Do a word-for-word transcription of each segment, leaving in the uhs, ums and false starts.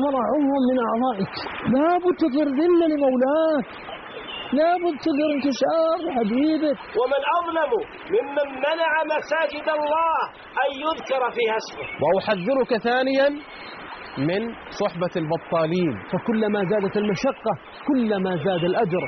أكبر عضوا من أعضائك، لابد تظهر ذلة لمولاك، لابد تظهر انكسار حبيبك. ومن أظلم ممن منع مساجد الله أن يذكر فيها اسمه. وأحذرك ثانيا من صحبة البطالين، فكلما زادت المشقة كلما زاد الأجر.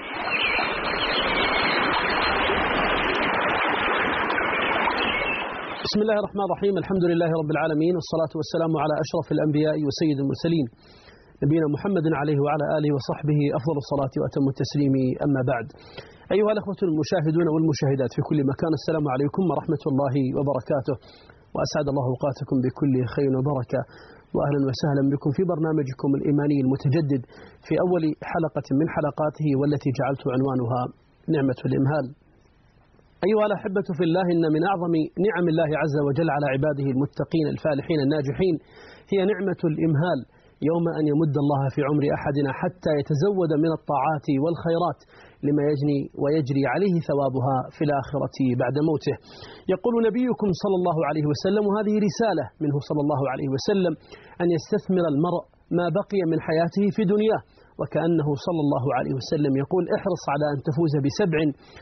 بسم الله الرحمن الرحيم، الحمد لله رب العالمين، والصلاة والسلام على أشرف الأنبياء وسيد المرسلين نبينا محمد عليه وعلى آله وصحبه أفضل الصلاة وأتم التسليم، أما بعد. أيها الأخوة المشاهدون والمشاهدات في كل مكان، السلام عليكم ورحمة الله وبركاته، وأسعد الله أوقاتكم بكل خير وبركة، وأهلا وسهلا بكم في برنامجكم الإيماني المتجدد في أول حلقة من حلقاته، والتي جعلت عنوانها نعمة الإمهال. أيها الأحبة في الله، إن من أعظم نعم الله عز وجل على عباده المتقين الفالحين الناجحين هي نعمة الإمهال، يوم أن يمد الله في عمر أحدنا حتى يتزود من الطاعات والخيرات لما يجني ويجري عليه ثوابها في الآخرة بعد موته. يقول نبيكم صلى الله عليه وسلم، وهذه رسالة منه صلى الله عليه وسلم، أن يستثمر المرء ما بقي من حياته في دنياه، وكأنه صلى الله عليه وسلم يقول: احرص على أن تفوز بسبع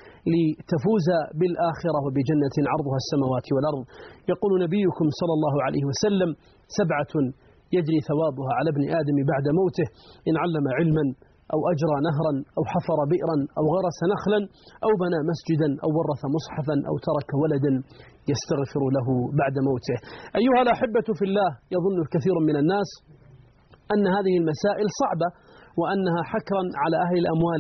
لتفوز بالآخرة وبجنة عرضها السماوات والأرض. يقول نبيكم صلى الله عليه وسلم: سبعة يجري ثوابها على ابن آدم بعد موته: إن علم علما، أو أجرى نهرا، أو حفر بئرا، أو غرس نخلا، أو بنى مسجدا، أو ورث مصحفا، أو ترك ولدا يستغفر له بعد موته. أيها الأحبة في الله، يظن كثير من الناس أن هذه المسائل صعبة، وأنها حكرا على أهل الأموال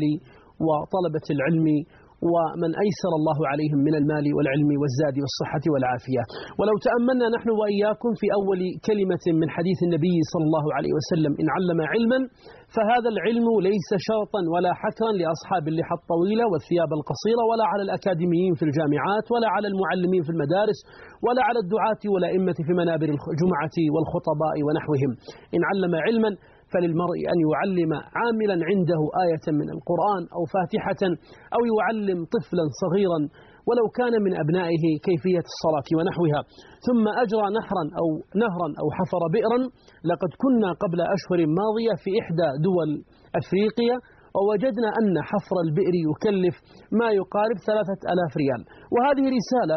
وطلبة العلم ومن أيسر الله عليهم من المال والعلم والزاد والصحة والعافية. ولو تأملنا نحن وإياكم في أول كلمة من حديث النبي صلى الله عليه وسلم: إن علم علما، فهذا العلم ليس شرطا ولا حكرا لأصحاب اللحى الطويلة والثياب القصيرة، ولا على الأكاديميين في الجامعات، ولا على المعلمين في المدارس، ولا على الدعاة والأئمة في منابر الجمعة والخطباء ونحوهم. إن علم علما فللمرء أن يعلم عاملا عنده آية من القرآن أو فاتحة، أو يعلم طفلا صغيرا ولو كان من أبنائه كيفية الصلاة ونحوها. ثم أجرى نهرا أو نهرا أو حفر بئرا. لقد كنا قبل أشهر ماضية في إحدى دول أفريقيا، ووجدنا أن حفر البئر يكلف ما يقارب ثلاثة آلاف ريال. وهذه رسالة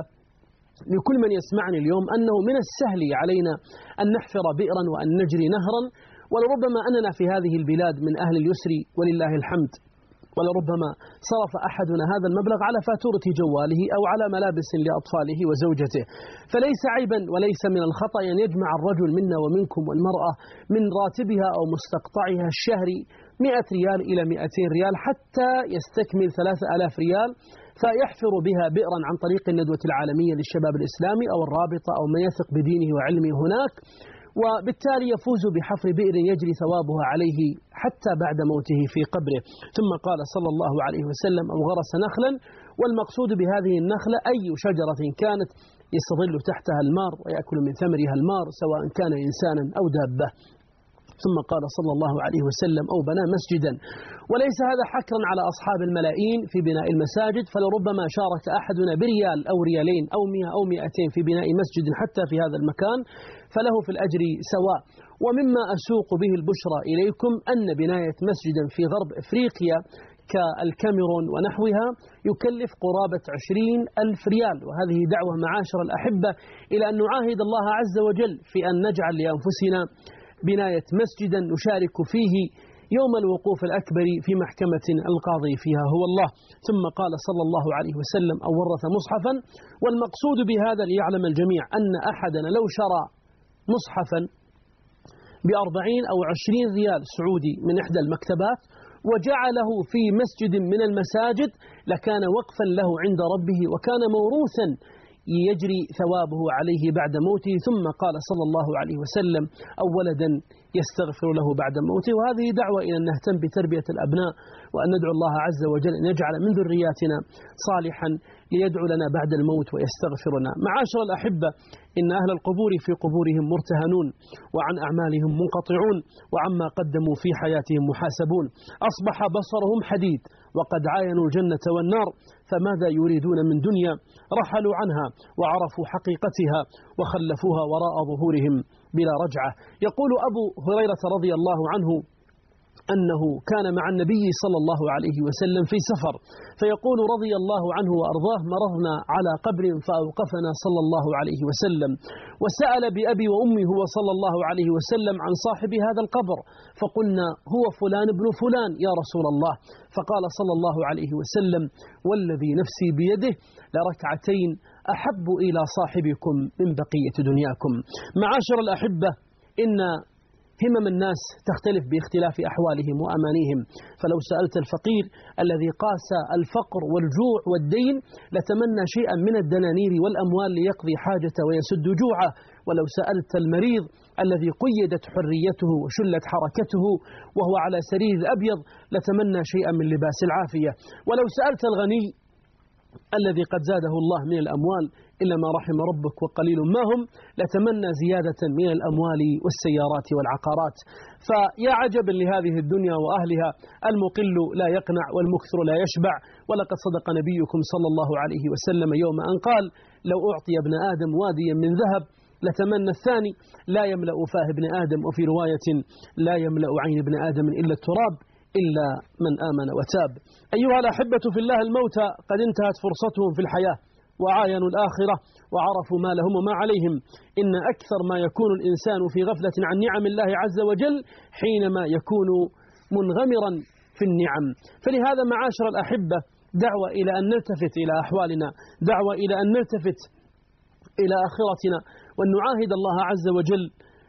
لكل من يسمعني اليوم، أنه من السهل علينا أن نحفر بئرا وأن نجري نهرا، ولربما أننا في هذه البلاد من أهل اليسر ولله الحمد، ولربما صرف أحدنا هذا المبلغ على فاتورة جواله أو على ملابس لأطفاله وزوجته. فليس عيبا وليس من الخطأ أن يجمع الرجل منا ومنكم والمرأة من راتبها أو مستقطعها الشهري مئة ريال إلى مئتين ريال حتى يستكمل ثلاثة آلاف ريال، فيحفر بها بئرا عن طريق الندوة العالمية للشباب الإسلامي أو الرابطة أو من يثق بدينه وعلمه هناك، وبالتالي يفوز بحفر بئر يجري ثوابها عليه حتى بعد موته في قبره. ثم قال صلى الله عليه وسلم: أو غرس نخلا. والمقصود بهذه النخلة أي شجرة كانت يستظل تحتها المار ويأكل من ثمرها المار، سواء كان إنسانا أو دابة. ثم قال صلى الله عليه وسلم: أو بنى مسجدا. وليس هذا حكرا على أصحاب الملايين في بناء المساجد، فلربما شارك أحدنا بريال أو ريالين أو مئة أو مئتين في بناء مسجد حتى في هذا المكان، فله في الأجر سواء. ومما أسوق به البشرى إليكم أن بناية مسجدا في غرب إفريقيا كالكاميرون ونحوها يكلف قرابة عشرين ألف ريال. وهذه دعوة معاشر الأحبة إلى أن نعاهد الله عز وجل في أن نجعل لأنفسنا بناية مسجدا نشارك فيه يوم الوقوف الأكبر في محكمة القاضي فيها هو الله. ثم قال صلى الله عليه وسلم: أو ورث مصحفا. والمقصود بهذا ليعلم الجميع أن أحدنا لو شرى مصحفا بأربعين أو عشرين ريال سعودي من إحدى المكتبات وجعله في مسجد من المساجد لكان وقفا له عند ربه، وكان موروثا يجري ثوابه عليه بعد موته. ثم قال صلى الله عليه وسلم: أو ولدا يستغفر له بعد موته. وهذه دعوة إلى أن نهتم بتربية الأبناء، وأن ندعو الله عز وجل أن يجعل من ذرياتنا صالحا ليدعو لنا بعد الموت ويستغفرنا. معاشر الأحبة، إن أهل القبور في قبورهم مرتهنون، وعن أعمالهم منقطعون، وعما قدموا في حياتهم محاسبون. أصبح بصرهم حديد، وقد عاينوا الجنة والنار، فماذا يريدون من دنيا؟ رحلوا عنها وعرفوا حقيقتها وخلفوها وراء ظهورهم بلا رجعة. يقول أبو هريرة رضي الله عنه أنه كان مع النبي صلى الله عليه وسلم في سفر، فيقول رضي الله عنه وأرضاه: مرضنا على قبر فأوقفنا صلى الله عليه وسلم وسأل بأبي وأمي هو صلى الله عليه وسلم عن صاحب هذا القبر، فقلنا: هو فلان ابن فلان يا رسول الله. فقال صلى الله عليه وسلم: والذي نفسي بيده لركعتين أحب إلى صاحبكم من بقية دنياكم. معاشر الأحبة، إن همم الناس تختلف باختلاف أحوالهم وأمانيهم، فلو سألت الفقير الذي قاس الفقر والجوع والدين لتمنى شيئا من الدنانير والأموال ليقضي حاجته ويسد جوعه، ولو سألت المريض الذي قيدت حريته وشلت حركته وهو على سرير أبيض لتمنى شيئا من لباس العافية، ولو سألت الغني الذي قد زاده الله من الأموال إلا ما رحم ربك وقليل ما هم لتمنى زيادة من الأموال والسيارات والعقارات. فيا عجبا لهذه الدنيا وأهلها، المقل لا يقنع والمكثر لا يشبع. ولقد صدق نبيكم صلى الله عليه وسلم يوم أن قال: لو أعطي ابن آدم واديا من ذهب لتمنى الثاني لا يملأ فاه ابن آدم، وفي رواية: لا يملأ عين ابن آدم إلا التراب إلا من آمن وتاب. أيها الأحبة في الله، الموتى قد انتهت فرصتهم في الحياة وعاينوا الآخرة وعرفوا ما لهم وما عليهم. إن أكثر ما يكون الإنسان في غفلة عن نعم الله عز وجل حينما يكون منغمرا في النعم. فلهذا معاشر الأحبة، دعوة إلى أن نلتفت إلى أحوالنا، دعوة إلى أن نلتفت إلى آخرتنا، وأن نعاهد الله عز وجل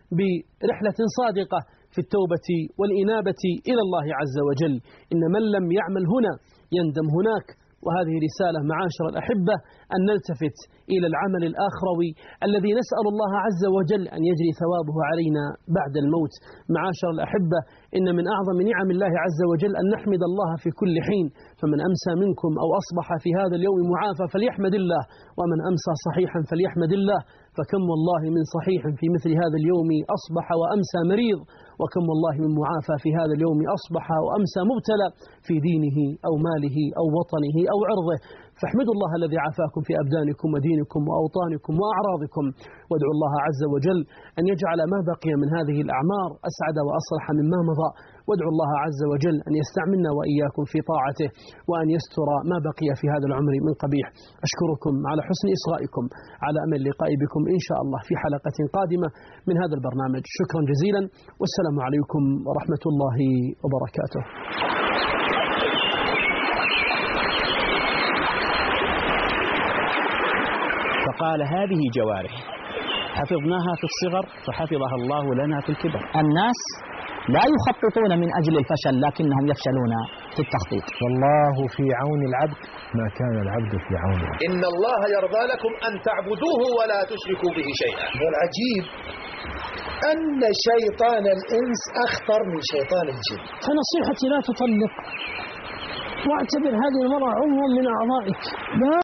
برحلة صادقة في التوبة والإنابة إلى الله عز وجل. إن من لم يعمل هنا يندم هناك. وهذه رسالة معاشر الأحبة، أن نلتفت إلى العمل الآخروي الذي نسأل الله عز وجل أن يجري ثوابه علينا بعد الموت. معاشر الأحبة، إن من أعظم نعم الله عز وجل أن نحمد الله في كل حين، فمن أمسى منكم أو أصبح في هذا اليوم معافى فليحمد الله، ومن أمسى صحيحا فليحمد الله، فكم والله من صحيح في مثل هذا اليوم أصبح وأمسى مريض، وكم والله من معافى في هذا اليوم أصبح وأمسى مبتلى في دينه أو ماله أو وطنه أو عرضه. فاحمدوا الله الذي عافاكم في أبدانكم ودينكم وأوطانكم وأعراضكم، وادعوا الله عز وجل أن يجعل ما بقي من هذه الأعمار أسعد وأصلح مما مضى، وادعوا الله عز وجل أن يستعملنا وإياكم في طاعته، وأن يستر ما بقي في هذا العمر من قبيح. أشكركم على حسن إصغائكم، على أمل لقاء بكم إن شاء الله في حلقة قادمة من هذا البرنامج. شكرا جزيلا، والسلام عليكم ورحمة الله وبركاته. فقال: هذه جوارح حفظناها في الصغر فحفظها الله لنا في الكبر. الناس لا يخططون من أجل الفشل لكنهم يفشلون في التخطيط. والله في عون العبد ما كان العبد في عونه. إن الله يرضى لكم أن تعبدوه ولا تشركوا به شيئا. والعجيب أن شيطان الإنس أخطر من شيطان الجن. فنصيحتي: لا تطلق، واعتبر هذه المرأة عضوا من أعضائك.